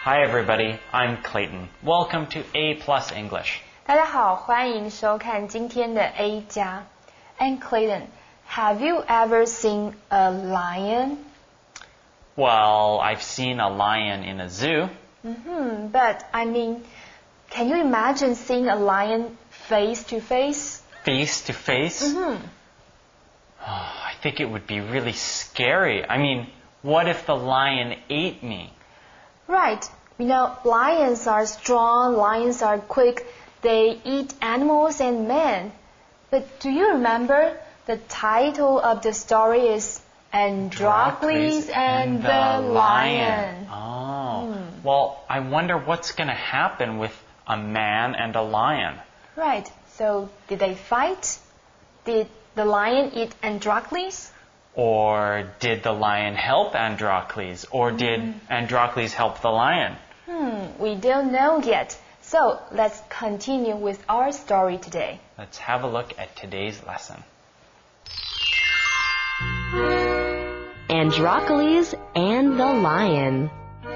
Hi everybody, I'm Clayton. Welcome to A Plus English. 大家好，欢迎收看今天的 A 加。And Clayton, have you ever seen a lion? Well, I've seen a lion in a zoo. But I mean, can you imagine seeing a lion face to face? Face to face? I think it would be really scary. I mean, what if the lion ate me? Right. You know, lions are strong, lions are quick. They eat animals and men. But do you remember the title of the story is Androcles and the Lion? Oh. Well, I wonder what's going to happen with a man and a lion. Right. So, did they fight? Did the lion eat Androcles? Or did the lion help Androcles? Or did Androcles help the lion? We don't know yet. So, let's continue with our story today. Let's have a look at today's lesson. Androcles and the Lion.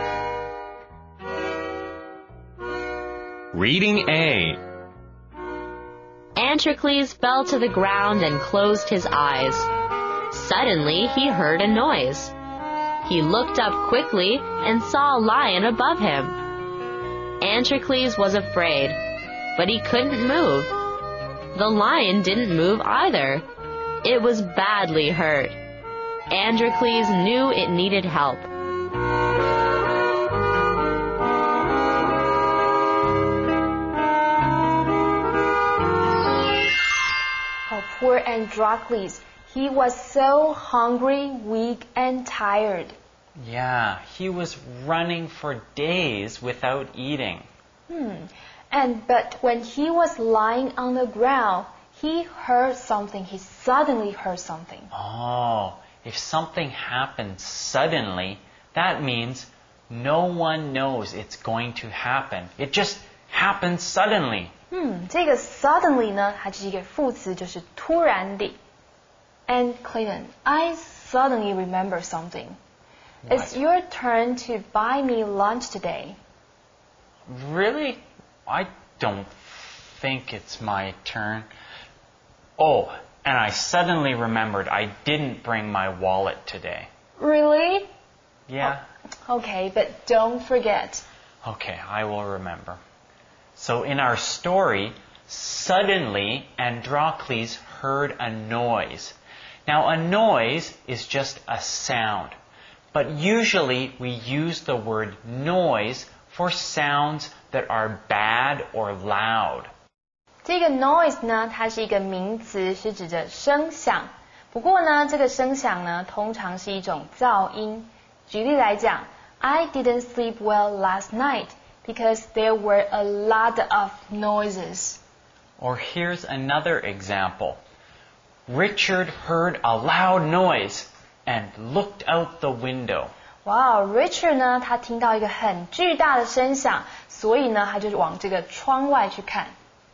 Reading A. Androcles fell to the ground and closed his eyes. Suddenly, he heard a noise. He looked up quickly and saw a lion above him. Androcles was afraid, but he couldn't move. The lion didn't move either. It was badly hurt. Androcles knew it needed help. Oh, poor Androcles. He was so hungry, weak, and tired. Yeah, he was running for days without eating. But when he was lying on the ground, he heard something. He suddenly heard something. Oh, if something happens suddenly, that means no one knows it's going to happen. It just happens suddenly. 这个 suddenly 呢，它是一个副词，就是突然地。And Clayton, I suddenly remember something. What? It's your turn to buy me lunch today. Really? I don't think it's my turn. Oh, and I suddenly remembered I didn't bring my wallet today. Really? Yeah? Okay, but don't forget. Okay, I will remember. So in our story, suddenly Androcles heard a noise. Now a noise is just a sound, but usually we use the word noise for sounds that are bad or loud. 这个 noise 呢，它是一个名词，是指着声响。不过呢，这个声响呢，通常是一种噪音。举例来讲 I didn't sleep well last night because there were a lot of noises. Or here's another example. Richard heard a loud noise and looked out the window. 哇 Richard 呢，他听到一个很巨大的声响，所以呢，他就往这个窗外去看。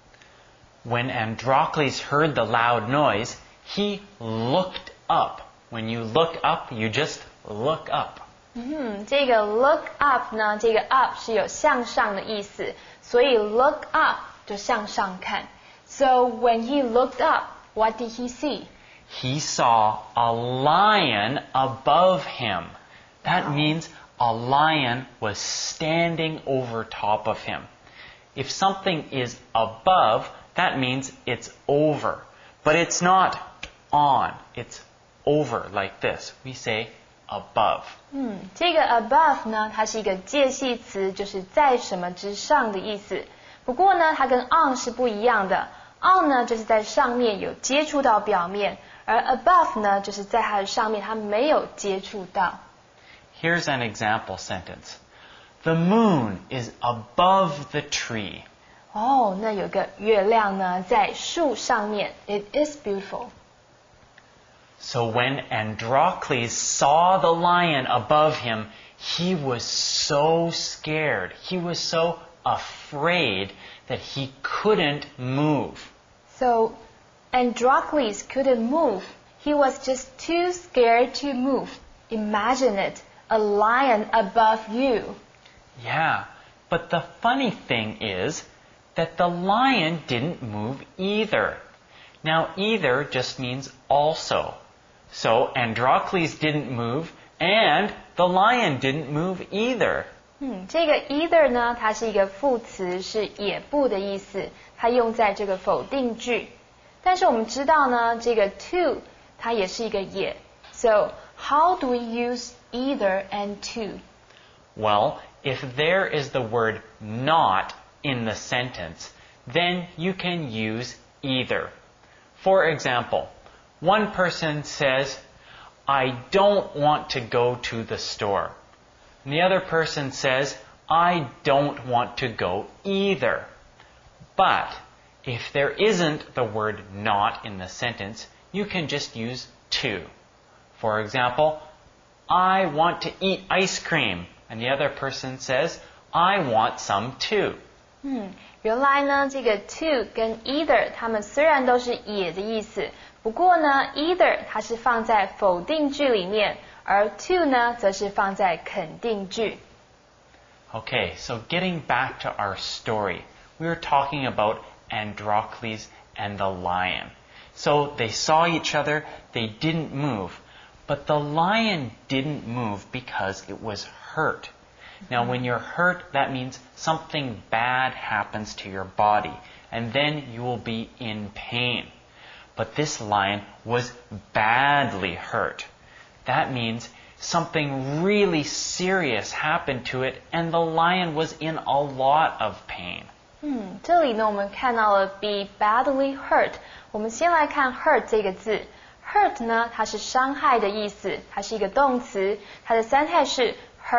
When Androcles heard the loud noise, he looked up. When you look up, you just look up. 这个 look up 呢，这个 up 是有向上的意思，所以 look up 就向上看。So when he looked up, what did he see? He saw a lion above him. That means a lion was standing over top of him. If something is above, that means it's over. But it's not on. It's over like this. We say above. 这个 above 呢，它是一个介系词，就是在什么之上的意思。不过呢，它跟 on 是不一样的。on 呢，就是在上面有接触到表面，而 above 呢，就是在它的上面，它没有接触到。 Here's an example sentence. The moon is above the tree. 哦，那有个月亮呢，在树上面。It is beautiful. So when Androcles saw the lion above him, he was so scared. He was so afraid that he couldn't move. So Androcles couldn't move. He was just too scared to move. Imagine it, a lion above you. Yeah, but the funny thing is that the lion didn't move either. Now, either just means also. So, Androcles didn't move, and the lion didn't move either. 这个 either 呢，它是一个副词，是也不的意思，它用在这个否定句。但是我们知道呢，这个 to 它也是一个也。So, how do we use either and to? Well, if there is the word not in the sentence, then you can use either. For example, one person says, I don't want to go to the store. And the other person says, I don't want to go either. But if there isn't the word not in the sentence, you can just use to. For example, I want to eat ice cream. And the other person says, I want some too. 原来呢，这个 to 跟 either 它们虽然都是也的意思，不过呢 either 它是放在否定句里面，而 to 呢则是放在肯定句。 Okay, so getting back to our story, we were talking about Androcles and the lion. So they saw each other, they didn't move. But the lion didn't move because it was hurt. Now, when you're hurt, that means something bad happens to your body, and then you will be in pain. But this lion was badly hurt. That means something really serious happened to it, and the lion was in a lot of pain. 这里呢，我们看到了 be badly hurt。我们先来看 hurt 这个字。hurt 呢，它是伤害的意思，它是一个动词，它的三态是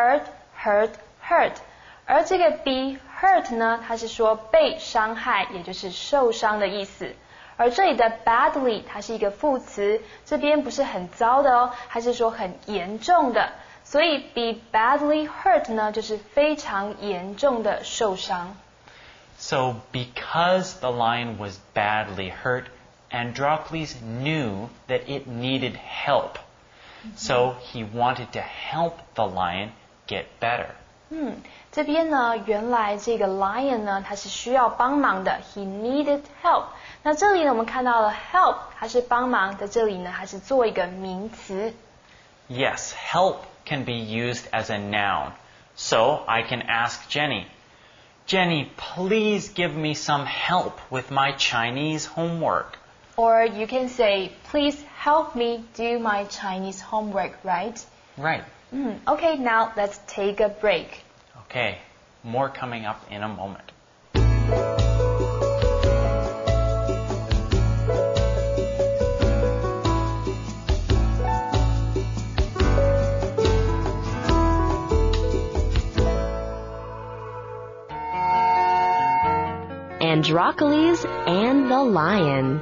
hurt。而这个 be hurt 呢，它是说被伤害，也就是受伤的意思。而这里的 badly 它是一个副词，这边不是很糟的哦，它是说很严重的。所以 be badly hurt 呢，就是非常严重的受伤。 So because the lion was badly hurt, Androcles knew that it needed help. So he wanted to help the lion get better. 这边呢，原来这个 lion 呢，它是需要帮忙的 ，he needed help。那这里呢，我们看到了 help，它是帮忙，在这里呢，它是做一个名词。 Yes, help can be used as a noun. So I can ask Jenny, Jenny, please give me some help with my Chinese homework. Or you can say, please help me do my Chinese homework, right? Right. Okay, now let's take a break. Okay, more coming up in a moment. Androcles and the Lion.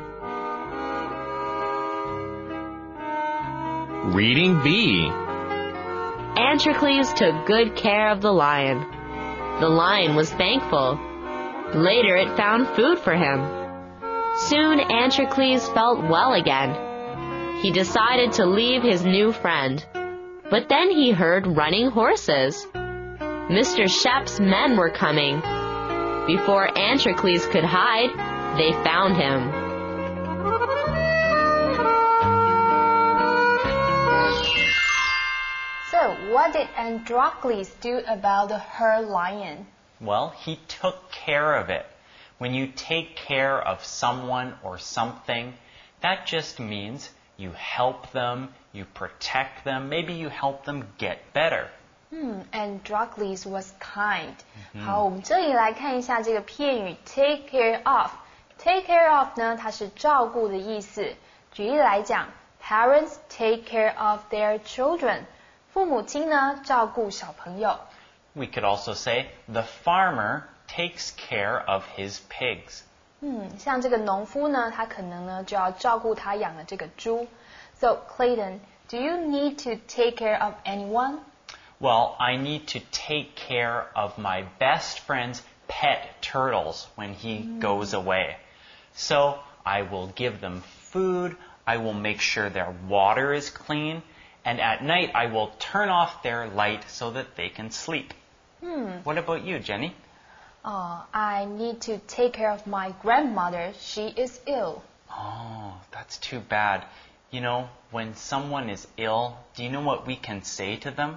Reading B. Androcles took good care of the lion. The lion was thankful. Later it found food for him. Soon Androcles felt well again. He decided to leave his new friend. But then he heard running horses. Mr. Shep's men were coming. Before Androcles could hide, they found him. So, what did Androcles do about her lion? Well, he took care of it. When you take care of someone or something, that just means you help them, you protect them, maybe you help them get better. Androcles was kind. 好，我们这里来看一下这个片语 take care of。take care of 呢，它是照顾的意思。举例来讲 ，parents take care of their children。父母亲呢，照顾小朋友。 We could also say the farmer takes care of his pigs. 像这个农夫呢，他可能呢就要照顾他养的这个猪。So Clayton, do you need to take care of anyone? Well, I need to take care of my best friend's pet turtles when he goes away. So I will give them food, I will make sure their water is clean, and at night I will turn off their light so that they can sleep. What about you, Jenny? I need to take care of my grandmother. She is ill. Oh, that's too bad. You know, when someone is ill, do you know what we can say to them?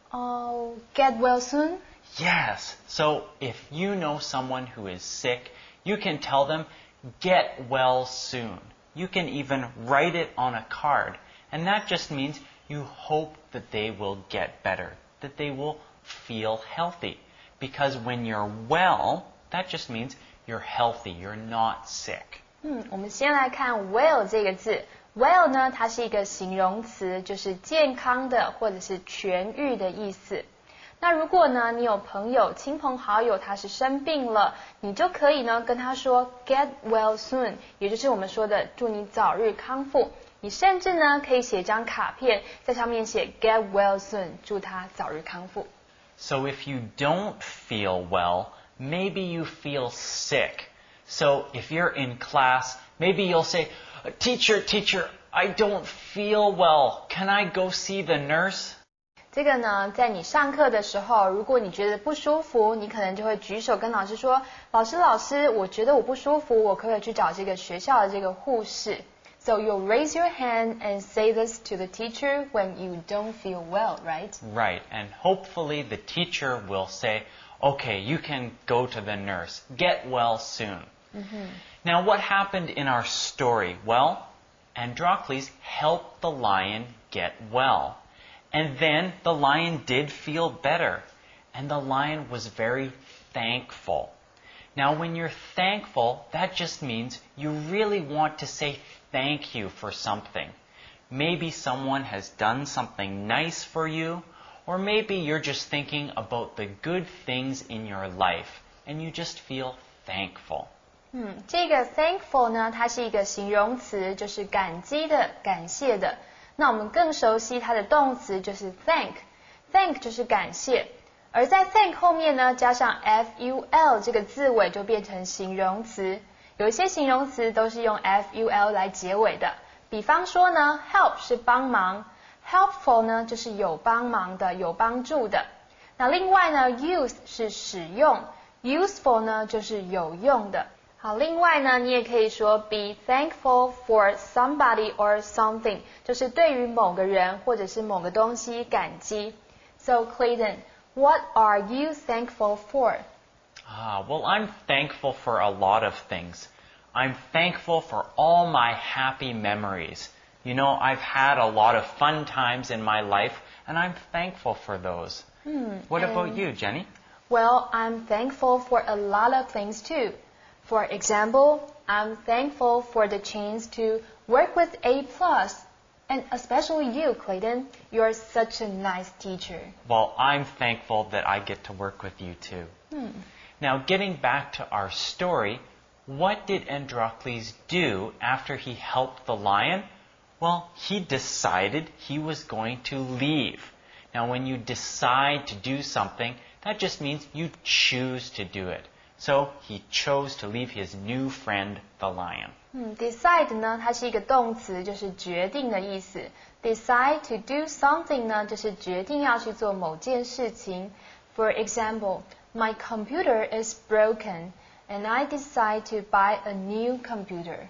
Oh, get well soon? Yes. So if you know someone who is sick, you can tell them, get well soon. You can even write it on a card. And that just means you hope that they will get better, that they will feel healthy. Because when you're well, that just means you're healthy, you're not sick. 我们先来看 well 这个字。well 呢，它是一个形容词，就是健康的或者是痊愈的意思。那如果呢，你有朋友、亲朋好友他是生病了，你就可以呢跟他说 get well soon， 也就是我们说的祝你早日康复。你甚至呢可以写张卡片，在上面写 get well soon， 祝他早日康复。 So if you don't feel well, maybe you feel sick. So if you're in class, maybe you'll say, Teacher, I don't feel well. Can I go see the nurse? 这个呢，在你上课的时候，如果你觉得不舒服，你可能就会举手跟老师说，老师，我觉得我不舒服，我可不可以去找这个学校的这个护士？ So you'll raise your hand and say this to the teacher when you don't feel well, right? Right, and hopefully the teacher will say, okay, you can go to the nurse. Get well soon. Now, what happened in our story? Well, Androcles helped the lion get well. And then the lion did feel better. And the lion was very thankful. Now, when you're thankful, that just means you really want to say thank you for something. Maybe someone has done something nice for you, or maybe you're just thinking about the good things in your life, and you just feel thankful. 这个 thankful 呢，它是一个形容词，就是感激的、感谢的。那我们更熟悉它的动词就是 thank 就是感谢。而在 thank 后面呢，加上 ful 这个字尾就变成形容词。有一些形容词都是用 ful 来结尾的，比方说呢 help 是帮忙， helpful 呢就是有帮忙的、有帮助的。那另外呢 use 是使用， useful 呢就是有用的。好，另外呢，你也可以说 be thankful for somebody or something， 就是对于某个人或者是某个东西感激。So Clayton, what are you thankful for? Well, I'm thankful for a lot of things. I'm thankful for all my happy memories. You know, I've had a lot of fun times in my life, and I'm thankful for those. What about you, Jenny? Well, I'm thankful for a lot of things too. For example, I'm thankful for the chance to work with A+, and especially you, Clayton. You're such a nice teacher. Well, I'm thankful that I get to work with you too. Now, getting back to our story, what did Androcles do after he helped the lion? Well, he decided he was going to leave. Now, when you decide to do something, that just means you choose to do it. So he chose to leave his new friend, the lion. Decide 呢，它是一个动词，就是决定的意思。Decide to do something 呢，就是决定要去做某件事情。For example, my computer is broken, and I decide to buy a new computer.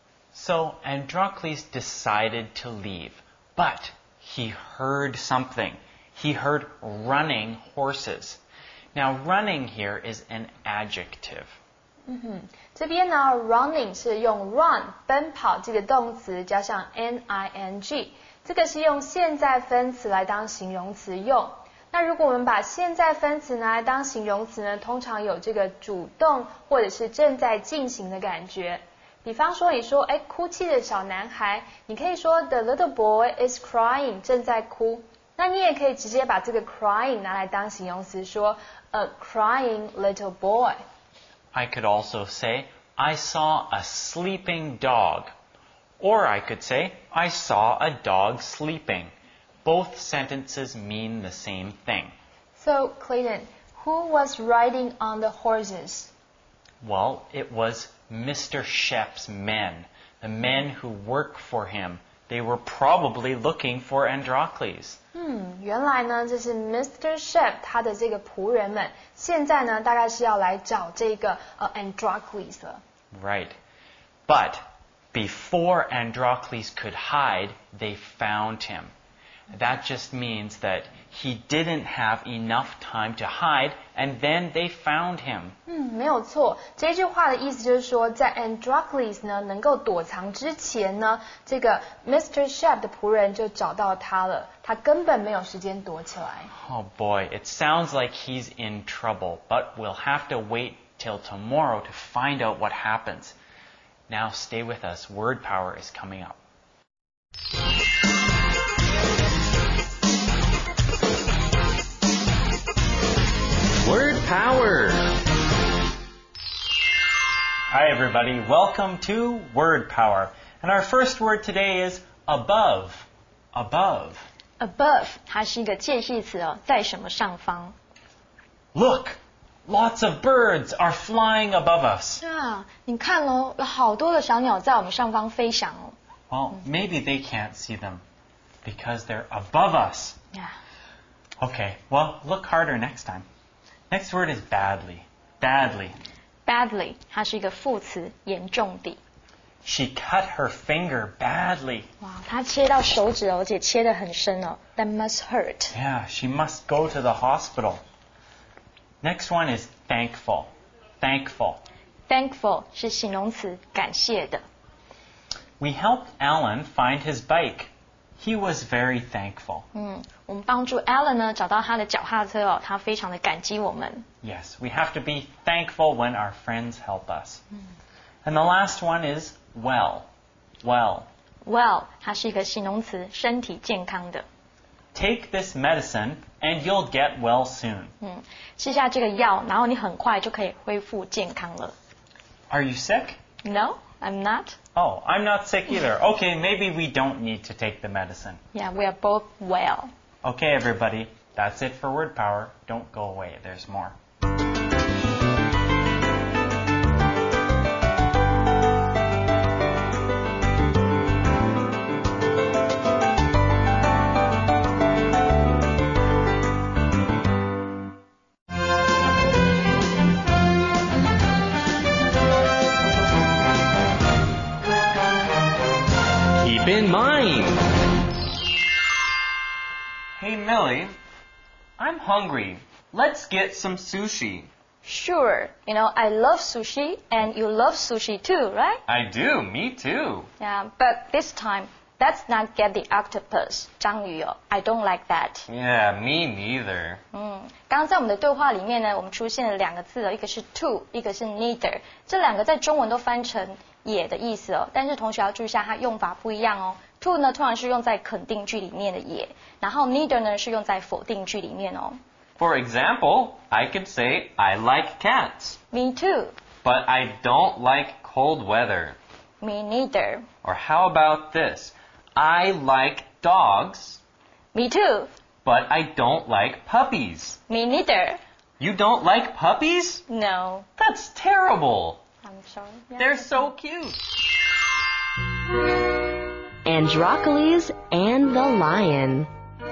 So Androcles decided to leave, but he heard something. He heard running horses. Now, running here is an adjective. 这边呢 running 是用 run 奔跑这个动词加上 ning， 这个是用现在分词来当形容词用。那如果我们把现在分词拿来当形容词呢，通常有这个主动或者是正在进行的感觉。比方说你说哭泣的小男孩，你可以说 the little boy is crying， 正在哭。那你也可以直接把这个 crying 拿来当形容词，说 a crying little boy. I could also say, I saw a sleeping dog. Or I could say, I saw a dog sleeping. Both sentences mean the same thing. So, Clayton, who was riding on the horses? Well, it was Mr. Shep's men, the men who work for him, They were probably looking for Androcles. 原来呢，这是 Mr. Shep 他的这个仆人们，现在呢，大概是要来找这个Androcles 了。 Right. But before Androcles could hide, they found him. That just means that he didn't have enough time to hide, and then they found him. 没有错。这句话的意思就是说，在 Androcles 呢能够躲藏之前呢，这个 Mr. Shep 的仆人就找到他了，他根本没有时间躲起来。 Oh boy, it sounds like he's in trouble, but we'll have to wait till tomorrow to find out what happens. Now stay with us. Word power is coming up. Word power. Hi everybody, welcome to Word Power. And our first word today is above. Above. Above 它是一个介系词哦，在什么上方？ Look, lots of birds are flying above us. 啊，你看咯，有好多的小鸟在我们上方飞翔哦。 Well, maybe they can't see them because they're above us. Yeah. Okay, well, look harder next time. Next word is badly. Badly. Badly 它是一个副词，严重地。 She cut her finger badly. 哇，她切到手指哦，而且切得很深哦。That must hurt. Yeah, she must go to the hospital. Next one is thankful. Thankful. Thankful 是形容词，感谢的。 We helped Alan find his bike. He was very thankful. 我们帮助 Alan 呢找到他的脚踏车哦，他非常的感激我们。 Yes, we have to be thankful when our friends help us. And the last one is well. Well. Well 它是一个形容词，身体健康的。 Take this medicine and you'll get well soon. 吃下这个药，然后你很快就可以恢复健康了。 Are you sick? No, I'm not. Oh, I'm not sick either. Okay, maybe we don't need to take the medicine. Yeah, we are both well. Okay, everybody, that's it for Word Power. Don't go away, there's more. Keep in mind. Hey, Millie, I'm hungry. Let's get some sushi. Sure, I love sushi and you love sushi too, right? I do, me too. Yeah, but this time, let's not get the octopus, 章鱼哦 I don't like that. Yeah, me neither. 刚刚在我们的对话里面呢，我们出现了两个字哦，一个是 to， 一个是 neither。这两个在中文都翻成也的意思哦，但是同学要注意一下，它用法不一样哦。to 呢，通常是用在肯定句里面的也，然后 neither 呢是用在否定句里面哦。 For example, I could say, I like cats, Me too. but I don't like cold weather. Me neither. Or how about this? I like dogs, Me too. but I don't like puppies. Me neither. You don't like puppies? No. That's terrible. I'm sorry. Yeah. They're so cute. Androcles and the Lion.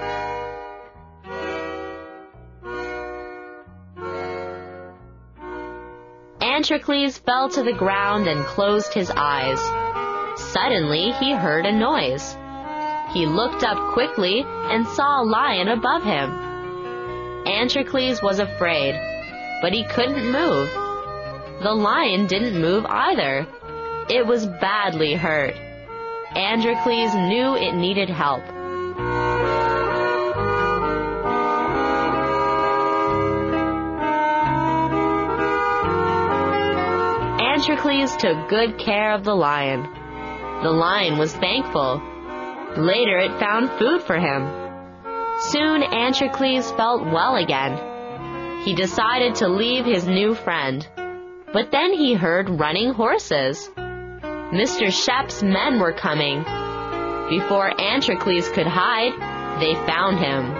Androcles fell to the ground and closed his eyes. Suddenly he heard a noise. He looked up quickly and saw a lion above him. Androcles was afraid, but he couldn't move. The lion didn't move either. It was badly hurt. Androcles knew it needed help. Androcles took good care of the lion. The lion was thankful. Later it found food for him. Soon Androcles felt well again. He decided to leave his new friend. But then he heard running horses. Mr. Shep's men were coming. Before Androcles could hide, they found him.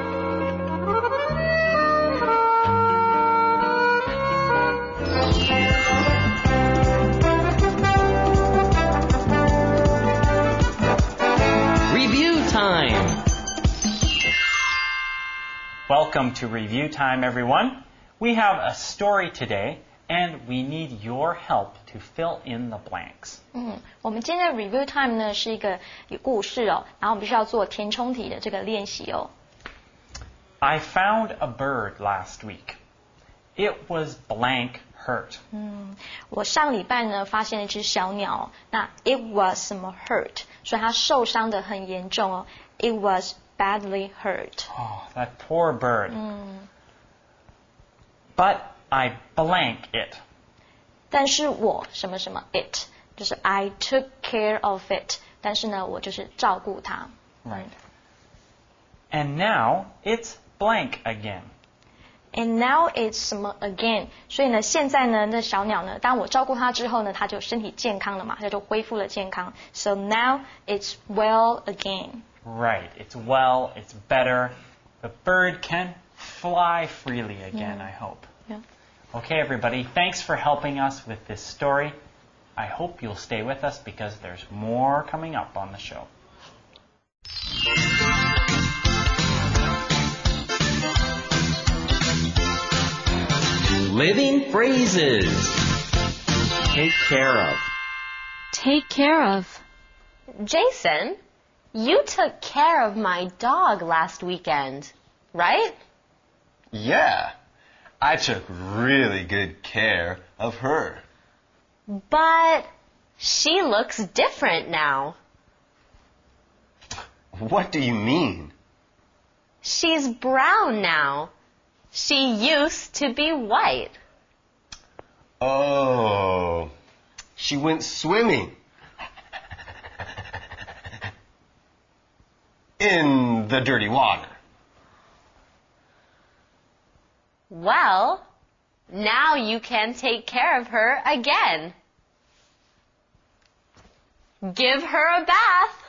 Welcome to Review Time, everyone. We have a story today, and we need your help to fill in the blanks. 我们今天的 review time 呢是一个故事哦，然后我们必须要做填充题的这个练习哦。 I found a bird last week. It was blank hurt. 我上礼拜呢发现了一只小鸟，那 it was 什么 hurt， 所以它受伤的很严重哦。It was badly hurt. Oh, that poor bird. But I blank it. 但是我什么什么 it， 就是 I took care of it， 但是呢我就是照顾它。 Right. And now it's blank again. And now it's 什么 again， 所以呢现在呢那小鸟呢，当我照顾它之后呢，它就身体健康了嘛，它就恢复了健康。So now it's well again. Right. It's well, it's better. The bird can fly freely again, I hope. Yeah. Okay, everybody, thanks for helping us with this story. I hope you'll stay with us because there's more coming up on the show. Living phrases. Take care of. Take care of. Jason, you took care of my dog last weekend, right? Yeah, I took really good care of her. But she looks different now. What do you mean? She's brown now. She used to be white. Oh, she went swimming. In the dirty water. Well, now you can take care of her again. Give her a bath.